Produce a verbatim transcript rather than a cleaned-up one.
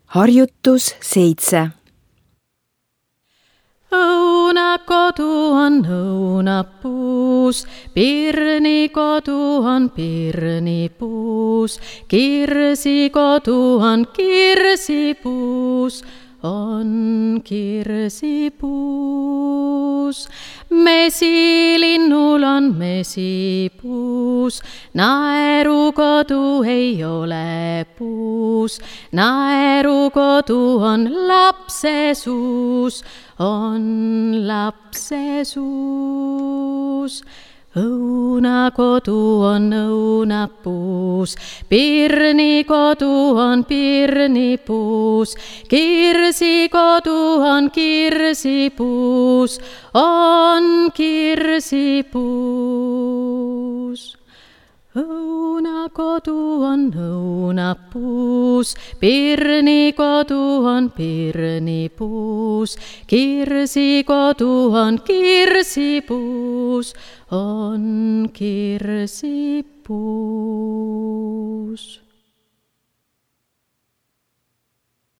Harjutus seitse. Õunakodu on õunapuus, Pirni kodu on pirnipuus, Kirsikodu on kirsipuus, on kirsipuus. Mesilinnul on mesipuus, Naerukodu ei ole puus, Naerukodu on lapse suus, on lapse suus. Õunakodu on õunapuus, Pirnikodu on pirnipuus, Kirsikodu on kirsipuus, on kirsipuus. Õunakodu on õunapuus, Pirnikodu on pirnipuus, Kirsikodu on kirsipuus, on kirsipuus.